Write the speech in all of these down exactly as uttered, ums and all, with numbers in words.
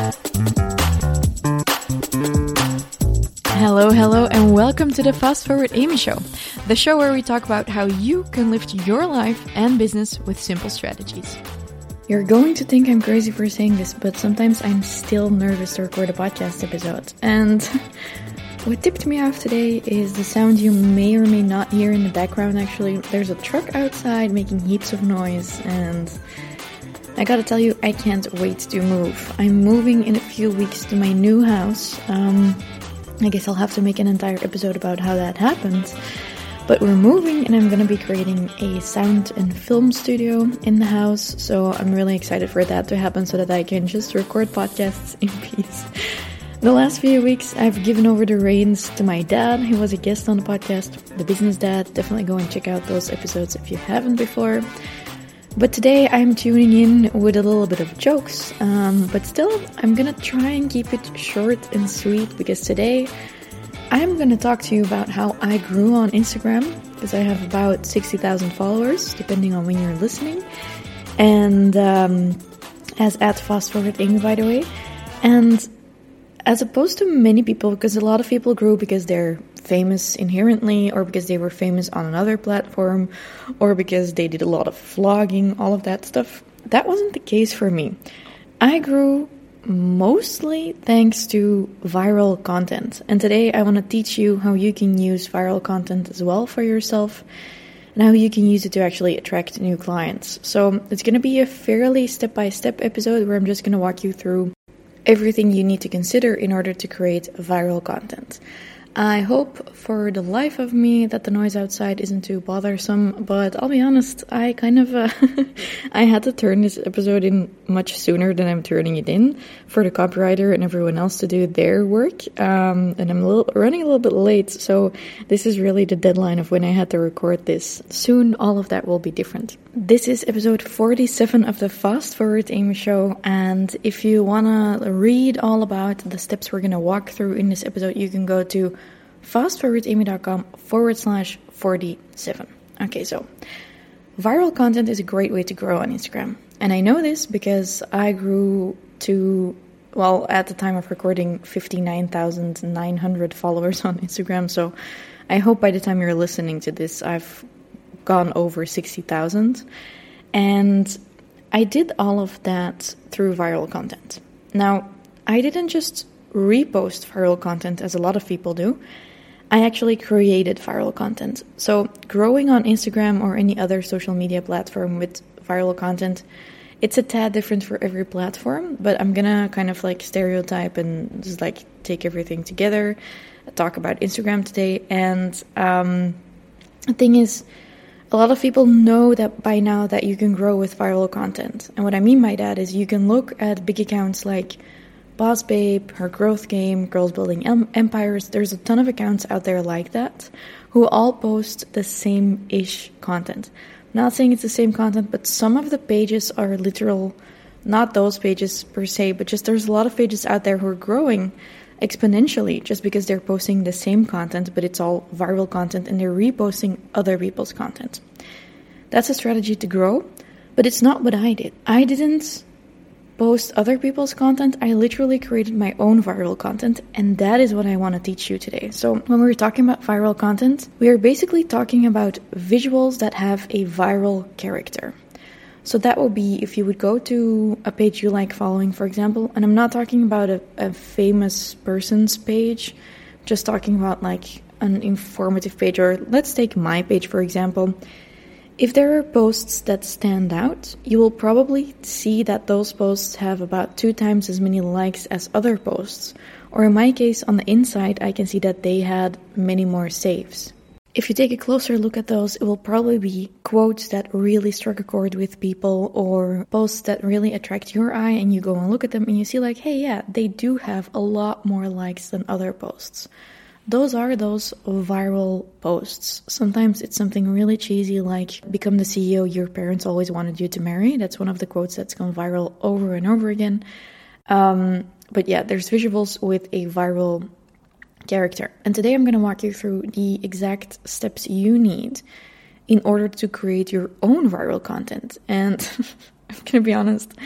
Hello, hello, and welcome to the Fast Forward Amy Show, the show where we talk about how you can lift your life and business with simple strategies. You're going to think I'm crazy for saying this, but sometimes I'm still nervous to record a podcast episode. And what tipped me off today is the sound you may or may not hear in the background. Actually, there's a truck outside making heaps of noise, and I gotta tell you, I can't wait to move. I'm moving in a few weeks to my new house. Um, I guess I'll have to make an entire episode about how that happens. But we're moving and I'm going to be creating a sound and film studio in the house. So I'm really excited for that to happen so that I can just record podcasts in peace. The last few weeks I've given over the reins to my dad, who was a guest on the podcast, The Business Dad. Definitely go and check out those episodes if you haven't before. But today I'm tuning in with a little bit of jokes, um, but still I'm gonna try and keep it short and sweet, because today I'm gonna talk to you about how I grew on Instagram, because I have about sixty thousand followers, depending on when you're listening, and um, as at Fast Forward Amy, by the way. And as opposed to many people, because a lot of people grew because they're famous inherently, or because they were famous on another platform, or because they did a lot of vlogging, all of that stuff. That wasn't the case for me. I grew mostly thanks to viral content. And today I want to teach you how you can use viral content as well for yourself, and how you can use it to actually attract new clients. So it's going to be a fairly step-by-step episode where I'm just going to walk you through everything you need to consider in order to create viral content. I hope for the life of me that the noise outside isn't too bothersome, but I'll be honest, I kind of, uh, I had to turn this episode in much sooner than I'm turning it in for the copywriter and everyone else to do their work, um, and I'm a little, running a little bit late, so this is really the deadline of when I had to record this. Soon all of that will be different. This is episode forty-seven of the Fast Forward Amy Show, and if you want to read all about the steps we're going to walk through in this episode, you can go to fastforwardamy.com forward slash 47. Okay, so viral content is a great way to grow on Instagram. And I know this because I grew to, well, at the time of recording, fifty-nine thousand nine hundred followers on Instagram. So I hope by the time you're listening to this, I've gone over sixty thousand. And I did all of that through viral content. Now, I didn't just repost viral content as a lot of people do. I actually created viral content. So growing on Instagram or any other social media platform with viral content, it's a tad different for every platform, but I'm gonna kind of like stereotype and just like take everything together, talk about Instagram today. And um, the thing is, a lot of people know that by now that you can grow with viral content. And what I mean by that is you can look at big accounts like Boss Babe, Her Growth Game, Girls Building em- Empires. There's a ton of accounts out there like that who all post the same-ish content. I'm not saying it's the same content, but some of the pages are literal, not those pages per se, but just there's a lot of pages out there who are growing exponentially just because they're posting the same content, but it's all viral content and they're reposting other people's content. That's a strategy to grow, but it's not what I did. I didn't post other people's content. I literally created my own viral content, and that is what I want to teach you today. So when we're talking about viral content, we are basically talking about visuals that have a viral character. So that will be if you would go to a page you like following, for example, and I'm not talking about a, a famous person's page, just talking about like an informative page, or let's take my page, for example. If there are posts that stand out, you will probably see that those posts have about two times as many likes as other posts. Or in my case, on the inside, I can see that they had many more saves. If you take a closer look at those, it will probably be quotes that really struck a chord with people, or posts that really attract your eye, and you go and look at them and you see like, hey, yeah, they do have a lot more likes than other posts. Those are those viral posts. Sometimes it's something really cheesy like, become the C E O your parents always wanted you to marry. That's one of the quotes that's gone viral over and over again. Um, but yeah, there's visuals with a viral character. And today I'm going to walk you through the exact steps you need in order to create your own viral content. And I'm going to be honest,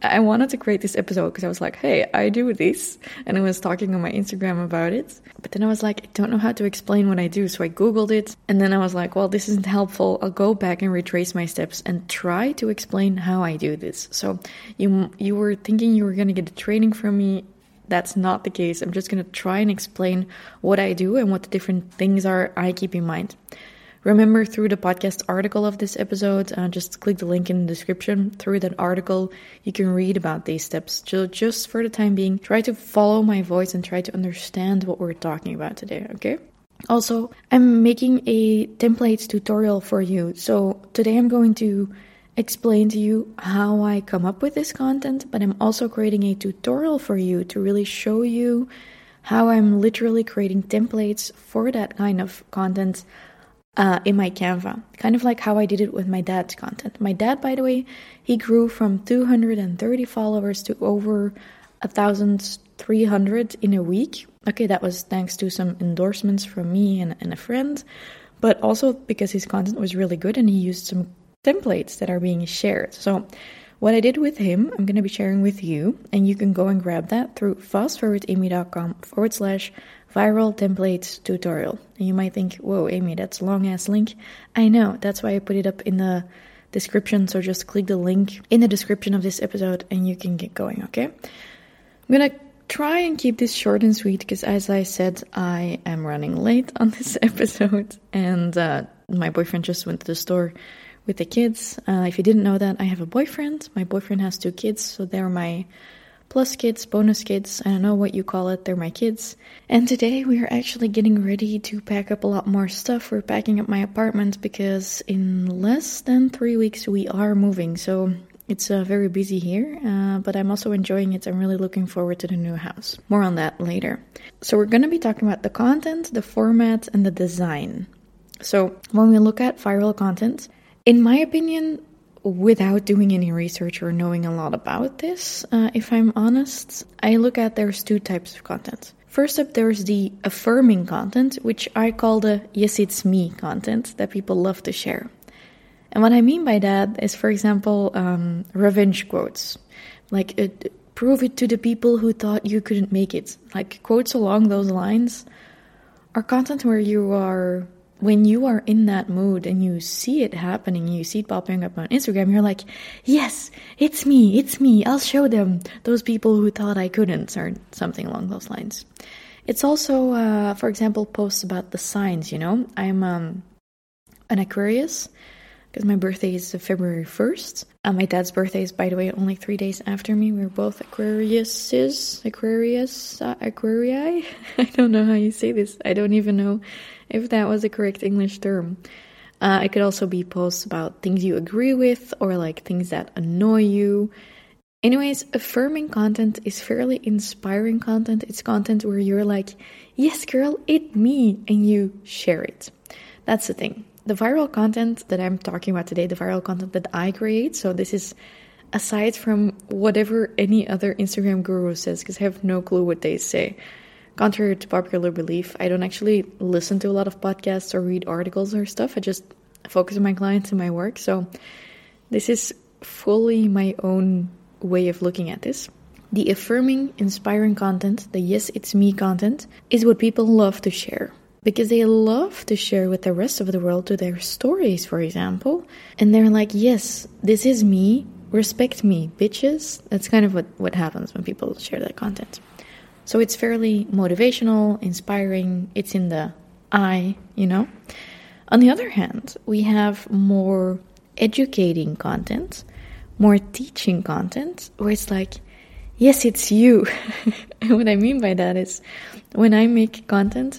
I wanted to create this episode because I was like, hey, I do this. And I was talking on my Instagram about it. But then I was like, I don't know how to explain what I do. So I Googled it. And then I was like, well, this isn't helpful. I'll go back and retrace my steps and try to explain how I do this. So you, you were thinking you were going to get a training from me. That's not the case. I'm just going to try and explain what I do and what the different things are I keep in mind. Remember, through the podcast article of this episode, uh, just click the link in the description. Through that article, you can read about these steps. So just for the time being, try to follow my voice and try to understand what we're talking about today, okay? Also, I'm making a templates tutorial for you. So today I'm going to explain to you how I come up with this content, but I'm also creating a tutorial for you to really show you how I'm literally creating templates for that kind of content Uh, in my Canva, kind of like how I did it with my dad's content. My dad, by the way, he grew from two hundred thirty followers to over one thousand three hundred in a week. Okay, that was thanks to some endorsements from me and, and a friend, but also because his content was really good and he used some templates that are being shared. So what I did with him, I'm going to be sharing with you, and you can go and grab that through fastforwardamy.com forward slash viral templates tutorial. And you might think, whoa, Amy, that's a long ass link. I know, that's why I put it up in the description. So just click the link in the description of this episode and you can get going, okay? I'm gonna try and keep this short and sweet because, as I said, I am running late on this episode, and uh, my boyfriend just went to the store with the kids. Uh, if you didn't know that, I have a boyfriend. My boyfriend has two kids, so they're my plus kids, bonus kids, I don't know what you call it, they're my kids. And today we are actually getting ready to pack up a lot more stuff. We're packing up my apartment because in less than three weeks we are moving. So it's uh, very busy here, uh, but I'm also enjoying it. I'm really looking forward to the new house. More on that later. So we're going to be talking about the content, the format, and the design. So when we look at viral content, in my opinion, without doing any research or knowing a lot about this, uh, if I'm honest, I look at there's two types of content. First up, there's the affirming content, which I call the yes, it's me content that people love to share. And what I mean by that is, for example, um, revenge quotes. Like, uh, prove it to the people who thought you couldn't make it. Like, quotes along those lines are content where you are... When you are in that mood and you see it happening, you see it popping up on Instagram, you're like, yes, it's me, it's me, I'll show them, those people who thought I couldn't, or something along those lines. It's also, uh, for example, posts about the signs, you know. I'm um, an Aquarius, because my birthday is February first. Uh, my dad's birthday is, by the way, only three days after me. We're both Aquariuses, Aquarius, uh, Aquarii. I don't know how you say this. I don't even know if that was the correct English term. Uh, it could also be posts about things you agree with or like things that annoy you. Anyways, affirming content is fairly inspiring content. It's content where you're like, yes, girl, it me, and you share it. That's the thing. The viral content that I'm talking about today, the viral content that I create, so this is aside from whatever any other Instagram guru says, because I have no clue what they say. Contrary to popular belief, I don't actually listen to a lot of podcasts or read articles or stuff. I just focus on my clients and my work. So this is fully my own way of looking at this. The affirming, inspiring content, the yes, it's me content, is what people love to share. Because they love to share with the rest of the world to their stories, for example. And they're like, yes, this is me. Respect me, bitches. That's kind of what, what happens when people share that content. So it's fairly motivational, inspiring. It's in the I, you know. On the other hand, we have more educating content, more teaching content, where it's like, yes, it's you. And what I mean by that is when I make content,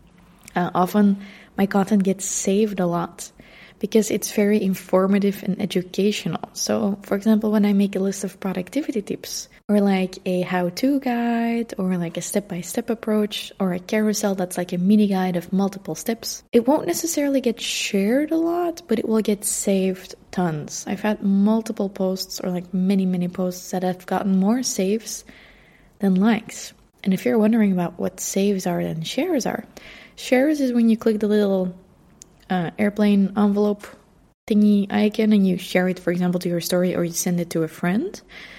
uh, often my content gets saved a lot because it's very informative and educational. So, for example, when I make a list of productivity tips, or like a how-to guide, or like a step-by-step approach, or a carousel that's like a mini guide of multiple steps, it won't necessarily get shared a lot, but it will get saved tons. I've had multiple posts, or like many, many posts that have gotten more saves than likes. And if you're wondering about what saves are and shares are, shares is when you click the little uh, airplane envelope thingy icon and you share it, for example, to your story, or you send it to a friend.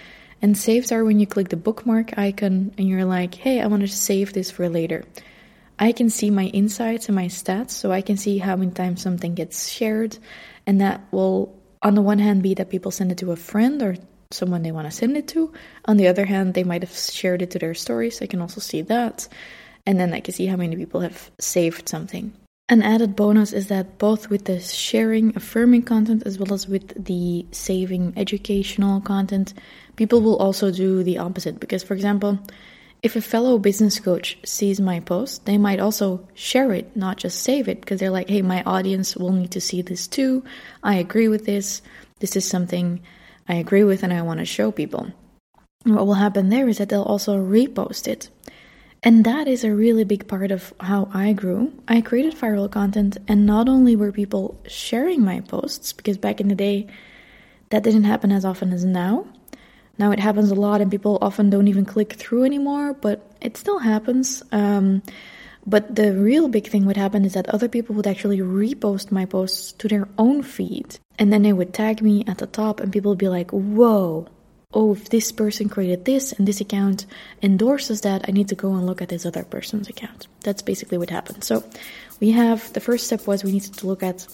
And saves are when you click the bookmark icon and you're like, hey, I want to save this for later. I can see my insights and my stats, so I can see how many times something gets shared. And that will, on the one hand, be that people send it to a friend or someone they want to send it to. On the other hand, they might have shared it to their stories. I can also see that. And then I can see how many people have saved something. An added bonus is that both with the sharing, affirming content as well as with the saving educational content, people will also do the opposite. Because, for example, if a fellow business coach sees my post, they might also share it, not just save it, because they're like, hey, my audience will need to see this too. I agree with this. This is something I agree with and I want to show people. And what will happen there is that they'll also repost it. And that is a really big part of how I grew. I created viral content, and not only were people sharing my posts, because back in the day, that didn't happen as often as now. Now it happens a lot, and people often don't even click through anymore, but it still happens. Um, but the real big thing would happen is that other people would actually repost my posts to their own feed. And then they would tag me at the top, and people would be like, whoa. Oh, if this person created this and this account endorses that, I need to go and look at this other person's account. That's basically what happened. So we have, the first step was we needed to look at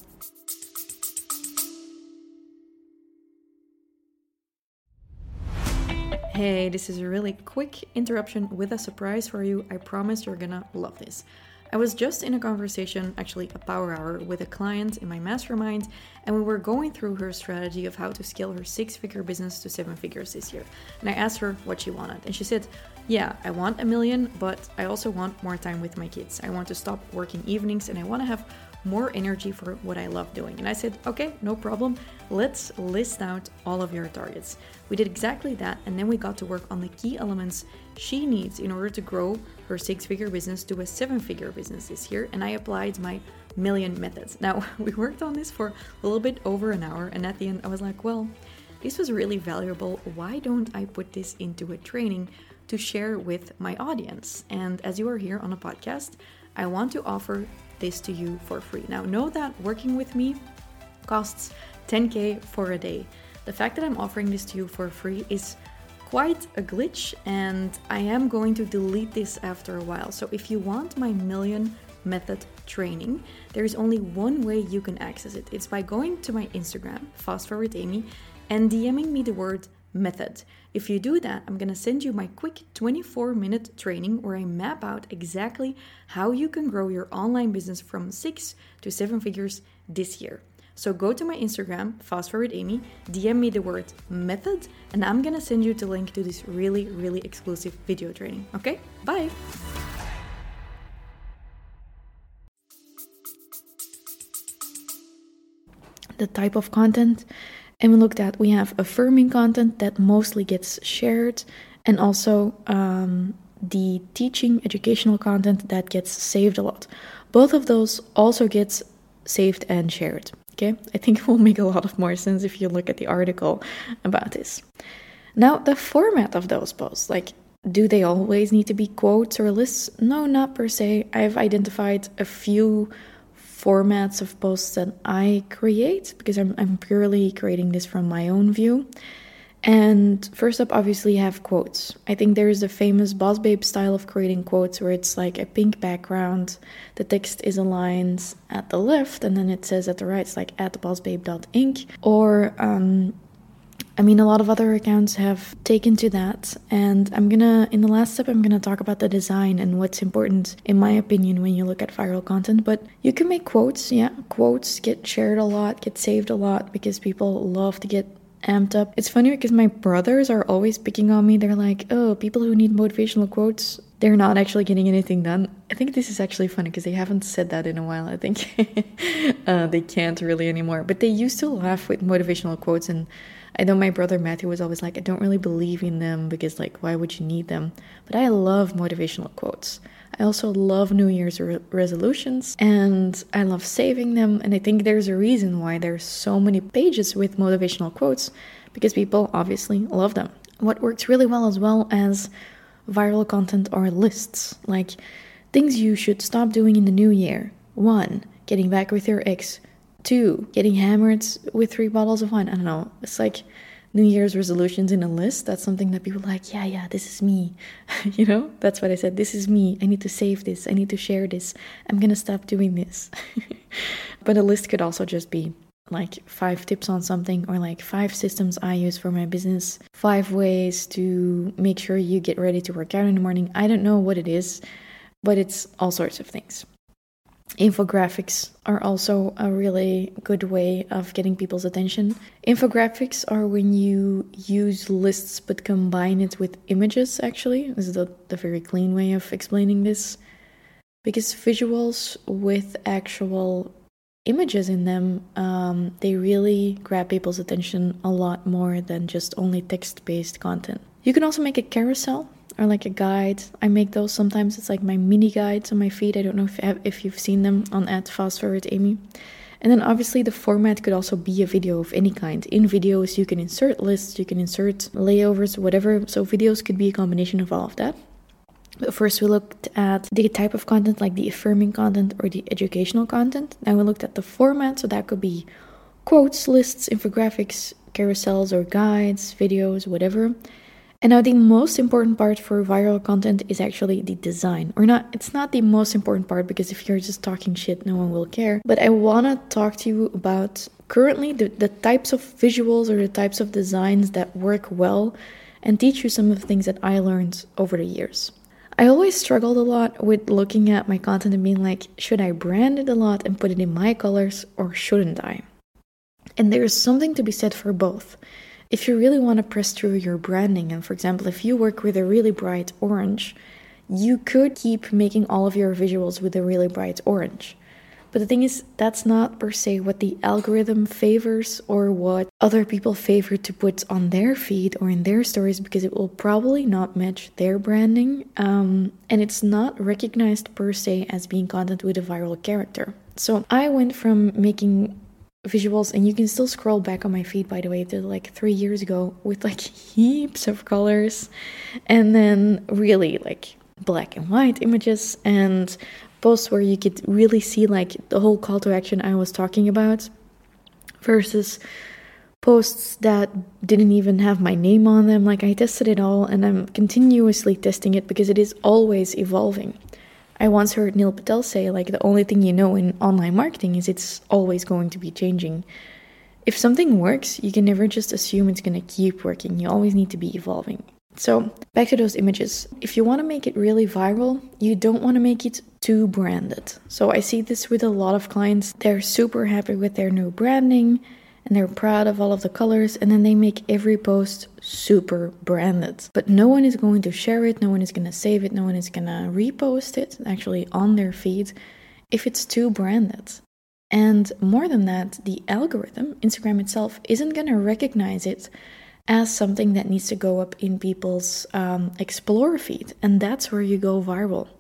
Hey, this is a really quick interruption with a surprise for you. I promise you're gonna love this. I was just in a conversation, actually a power hour, with a client in my mastermind, and we were going through her strategy of how to scale her six-figure business to seven figures this year. And I asked her what she wanted, and she said, yeah, I want a million, but I also want more time with my kids. I want to stop working evenings, and I want to have more energy for what I love doing. And I said, okay, no problem. Let's list out all of your targets. We did exactly that, and then we got to work on the key elements she needs in order to grow her six-figure business to a seven-figure business this year, and I applied my million methods. Now, we worked on this for a little bit over an hour, and at the end I was like, well, this was really valuable. Why don't I put this into a training to share with my audience? And as you are here on a podcast, I want to offer this to you for free. Now, know that working with me costs ten K for a day. The fact that I'm offering this to you for free is quite a glitch, and I am going to delete this after a while. So if you want my million method training, there is only one way you can access it. It's by going to my Instagram, Fast Forward Amy, and DMing me the word method. If you do that, I'm going to send you my quick twenty-four minute training where I map out exactly how you can grow your online business from six to seven figures this year. So go to my Instagram, Fast Forward Amy, D M me the word method, and I'm going to send you the link to this really, really exclusive video training. Okay? Bye! The type of content. And we looked at, we have affirming content that mostly gets shared, and also um, the teaching, educational content that gets saved a lot. Both of those also gets saved and shared. Okay, I think it will make a lot of more sense if you look at the article about this. Now, the format of those posts, like, do they always need to be quotes or lists? No, not per se. I've identified a few formats of posts that I create because I'm, I'm purely creating this from my own view. And first up, obviously, you have quotes. I think there is a famous Boss Babe style of creating quotes where it's like a pink background, the text is aligned at the left, and then it says at the right, it's like at bossbabe dot inc. Or, um, I mean, a lot of other accounts have taken to that. And I'm gonna, in the last step, I'm gonna talk about the design and what's important, in my opinion, when you look at viral content. But you can make quotes, yeah. Quotes get shared a lot, get saved a lot, because people love to get amped up. It's funny because my brothers are always picking on me. They're like, oh, people who need motivational quotes, they're not actually getting anything done. I think this is actually funny because they haven't said that in a while. I think uh, they can't really anymore. But they used to laugh with motivational quotes, and I know my brother Matthew was always like, I don't really believe in them because, like, why would you need them? But I love motivational quotes. I also love New Year's re- resolutions, and I love saving them. And I think there's a reason why there's so many pages with motivational quotes, because people obviously love them. What works really well as well as viral content are lists, like things you should stop doing in the new year. One, getting back with your ex. Two, getting hammered with three bottles of wine. I don't know. It's like New Year's resolutions in a list. That's something that people are like, yeah, yeah, this is me. You know, that's what I said. This is me. I need to save this. I need to share this. I'm going to stop doing this. But a list could also just be like five tips on something, or like five systems I use for my business, five ways to make sure you get ready to work out in the morning. I don't know what it is, but it's all sorts of things. Infographics are also a really good way of getting people's attention. Infographics are when you use lists but combine it with images, actually. This is the, the very clean way of explaining this. Because visuals with actual images in them, um, they really grab people's attention a lot more than just only text-based content. You can also make a carousel or like a guide. I make those sometimes. It's like my mini guides on my feed. I don't know if if you've seen them on at Fast Forward Amy. And then obviously the format could also be a video of any kind. In videos, you can insert lists, you can insert layovers, whatever. So videos could be a combination of all of that. But first we looked at the type of content, like the affirming content or the educational content. Now we looked at the format, so that could be quotes, lists, infographics, carousels or guides, videos, whatever. And now the most important part for viral content is actually the design. Or not, it's not the most important part, because if you're just talking shit, no one will care. But I want to talk to you about currently the, the types of visuals or the types of designs that work well, and teach you some of the things that I learned over the years. I always struggled a lot with looking at my content and being like, should I brand it a lot and put it in my colors, or shouldn't I? And there's something to be said for both. If you really want to press through your branding, and for example, if you work with a really bright orange, you could keep making all of your visuals with a really bright orange. But the thing is, that's not per se what the algorithm favors or what other people favor to put on their feed or in their stories, because it will probably not match their branding. Um, and it's not recognized per se as being content with a viral character. So I went from making visuals, and you can still scroll back on my feed, by the way, to like three years ago, with like heaps of colors, and then really like black and white images and posts where you could really see like the whole call to action I was talking about, versus posts that didn't even have my name on them. Like, I tested it all, and I'm continuously testing it because it is always evolving. I once heard Neil Patel say, like, the only thing you know in online marketing is it's always going to be changing. If something works, you can never just assume it's going to keep working. You always need to be evolving. So back to those images. If you want to make it really viral, you don't want to make it too branded. So I see this with a lot of clients. They're super happy with their new branding, and they're proud of all of the colors, and then they make every post super branded. But no one is going to share it, no one is going to save it, no one is going to repost it actually on their feed if it's too branded. And more than that, the algorithm, Instagram itself, isn't going to recognize it as something that needs to go up in people's um, Explore feed. And that's where you go viral.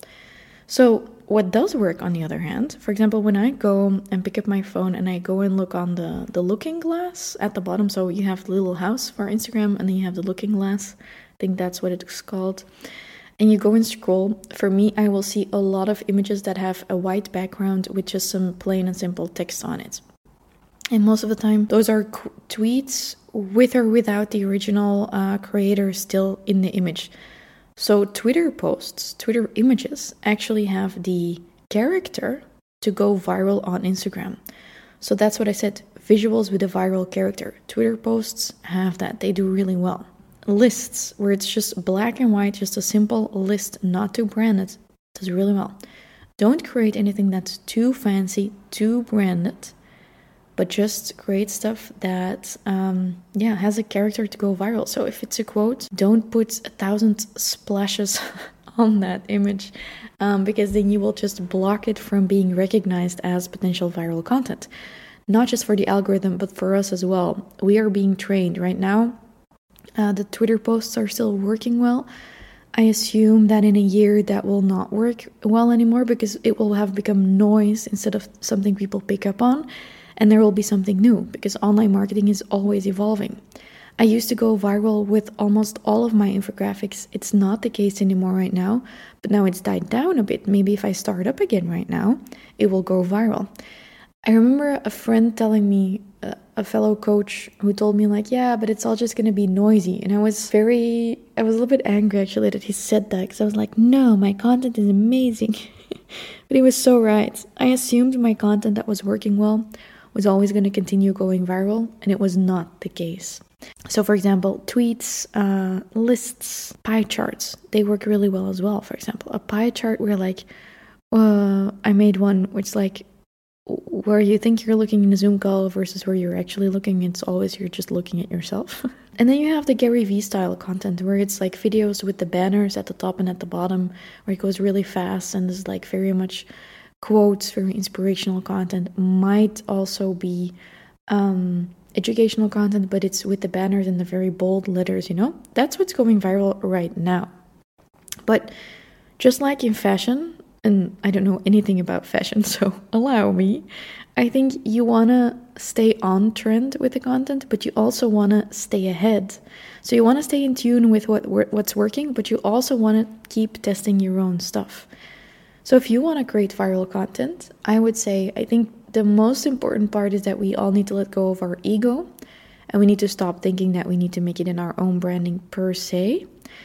So what does work, on the other hand, for example, when I go and pick up my phone and I go and look on the, the looking glass at the bottom, so you have the little house for Instagram, and then you have the looking glass, I think that's what it's called, and you go and scroll, for me, I will see a lot of images that have a white background with just some plain and simple text on it. And most of the time, those are qu- tweets with or without the original uh, creator still in the image. So Twitter posts, Twitter images actually have the character to go viral on Instagram. So that's what I said, visuals with a viral character. Twitter posts have that, they do really well. Lists, where it's just black and white, just a simple list, not too branded, does really well. Don't create anything that's too fancy, too branded, but just create stuff that, um, yeah, has a character to go viral. So if it's a quote, don't put a thousand splashes on that image, um, because then you will just block it from being recognized as potential viral content. Not just for the algorithm, but for us as well. We are being trained right now. Uh, the Twitter posts are still working well. I assume that in a year that will not work well anymore, because it will have become noise instead of something people pick up on. And there will be something new, because online marketing is always evolving. I used to go viral with almost all of my infographics. It's not the case anymore right now, but now it's died down a bit. Maybe if I start up again right now, it will go viral. I remember a friend telling me uh, a fellow coach who told me like, yeah, but it's all just going to be noisy. And I was very, I was a little bit angry actually that he said that, because I was like, no, my content is amazing. But he was so right. I assumed my content that was working well was always going to continue going viral, and it was not the case. So for example, tweets, uh, lists, pie charts, they work really well as well. For example, a pie chart where like, uh, I made one which like, where you think you're looking in a Zoom call versus where you're actually looking, it's always you're just looking at yourself. And then you have the Gary Vee style content where it's like videos with the banners at the top and at the bottom, where it goes really fast and is like very much quotes, very inspirational content. Might also be um, educational content, but it's with the banners and the very bold letters, you know? That's what's going viral right now. But just like in fashion, and I don't know anything about fashion, so allow me, I think you want to stay on trend with the content, but you also want to stay ahead. So you want to stay in tune with what what's working, but you also want to keep testing your own stuff. So if you want to create viral content, I would say, I think the most important part is that we all need to let go of our ego, and we need to stop thinking that we need to make it in our own branding per se.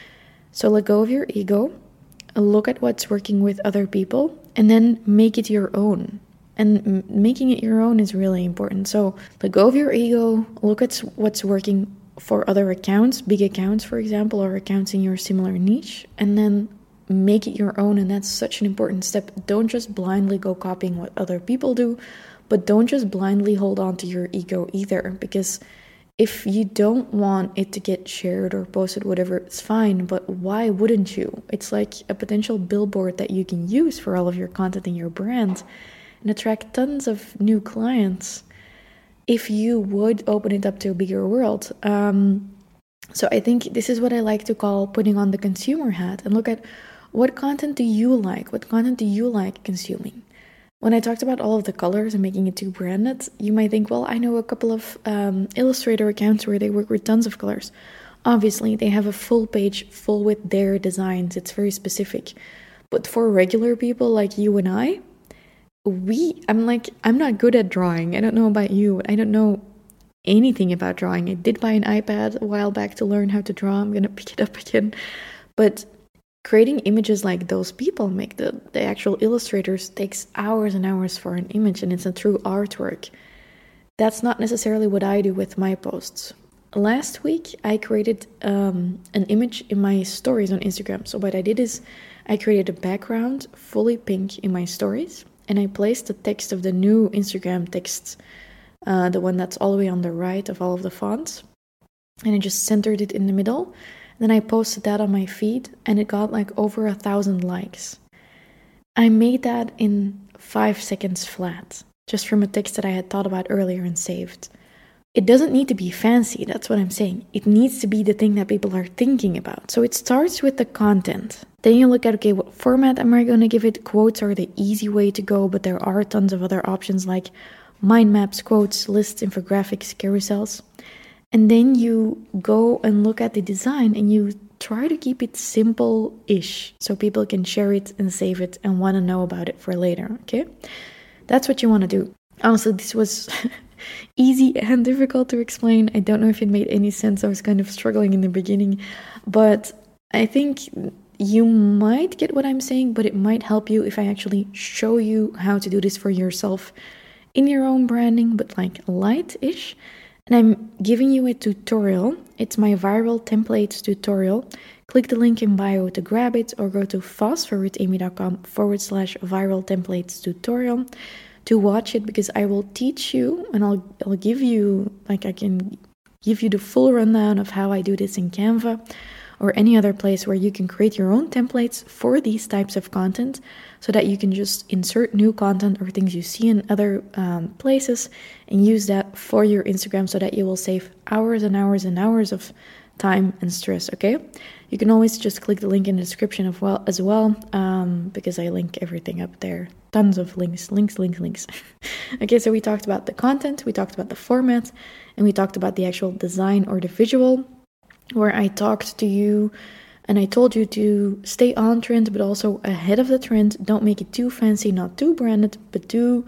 So let go of your ego, look at what's working with other people, and then make it your own. And m- making it your own is really important. So let go of your ego, look at what's working for other accounts, big accounts, for example, or accounts in your similar niche, and then make it your own. And that's such an important step. Don't just blindly go copying what other people do, but don't just blindly hold on to your ego either, because if you don't want it to get shared or posted, whatever, it's fine, but why wouldn't you? It's like a potential billboard that you can use for all of your content and your brand and attract tons of new clients if you would open it up to a bigger world. Um, so I think this is what I like to call putting on the consumer hat and look at what content do you like? What content do you like consuming? When I talked about all of the colors and making it too branded, you might think, well, I know a couple of um, Illustrator accounts where they work with tons of colors. Obviously, they have a full page full with their designs. It's very specific. But for regular people like you and I, we, I'm like, I'm not good at drawing. I don't know about you. I don't know anything about drawing. I did buy an iPad a while back to learn how to draw. I'm going to pick it up again. But creating images like those people make, the, the actual illustrators, takes hours and hours for an image, and it's a true artwork. That's not necessarily what I do with my posts. Last week, I created um, an image in my stories on Instagram. So what I did is I created a background fully pink in my stories, and I placed the text of the new Instagram text, uh, the one that's all the way on the right of all of the fonts, and I just centered it in the middle. Then I posted that on my feed, and it got like over a thousand likes. I made that in five seconds flat, just from a text that I had thought about earlier and saved. It doesn't need to be fancy, that's what I'm saying. It needs to be the thing that people are thinking about. So it starts with the content. Then you look at, okay, what format am I going to give it? Quotes are the easy way to go, but there are tons of other options like mind maps, quotes, lists, infographics, carousels. And then you go and look at the design and you try to keep it simple-ish so people can share it and save it and want to know about it for later, okay? That's what you want to do. Honestly, this was easy and difficult to explain. I don't know if it made any sense. I was kind of struggling in the beginning, but I think you might get what I'm saying, but it might help you if I actually show you how to do this for yourself in your own branding, but like light-ish. And I'm giving you a tutorial. It's my viral templates tutorial. Click the link in bio to grab it, or go to fastforwardamy.com forward slash viral templates tutorial to watch it, because I will teach you and I'll I'll give you, like I can give you the full rundown of how I do this in Canva or any other place where you can create your own templates for these types of content, so that you can just insert new content or things you see in other um, places and use that for your Instagram, so that you will save hours and hours and hours of time and stress, okay? You can always just click the link in the description of well, as well, um, because I link everything up there. Tons of links, links, links, links. Okay, so we talked about the content, we talked about the format, and we talked about the actual design or the visual, where I talked to you and I told you to stay on trend, but also ahead of the trend. Don't make it too fancy, not too branded, but do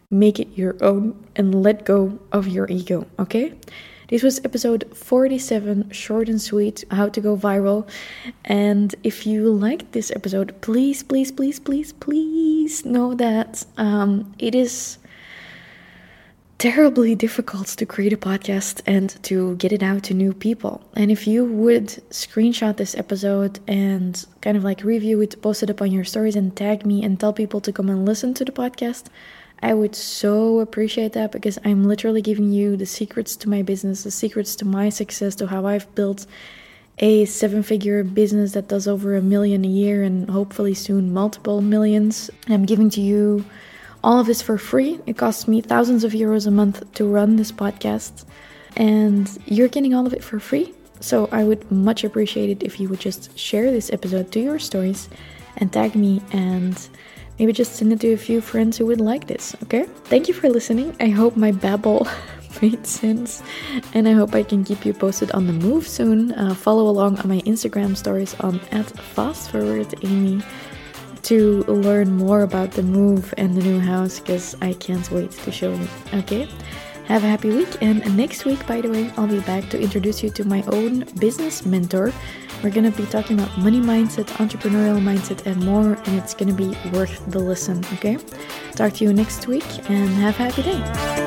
make it your own and let go of your ego, okay? This was episode forty-seven, short and sweet, how to go viral. And if you liked this episode, please, please, please, please, please know that um, it is terribly difficult to create a podcast and to get it out to new people. And if you would screenshot this episode and kind of like review it, post it up on your stories and tag me and tell people to come and listen to the podcast, I would so appreciate that, because I'm literally giving you the secrets to my business, the secrets to my success, to how I've built a seven-figure business that does over a million a year and hopefully soon multiple millions. And I'm giving to you all of this for free. It costs me thousands of euros a month to run this podcast, and you're getting all of it for free. So I would much appreciate it if you would just share this episode to your stories and tag me, and maybe just send it to a few friends who would like this, okay? Thank you for listening. I hope my babble made sense, and I hope I can keep you posted on the move soon. Uh, follow along on my Instagram stories on at fastforwardamy to learn more about the move and the new house, because I can't wait to show you, okay? Have a happy week, and next week, by the way, I'll be back to introduce you to my own business mentor. We're going to be talking about money mindset, entrepreneurial mindset, and more, and it's going to be worth the listen, okay? Talk to you next week, and have a happy day.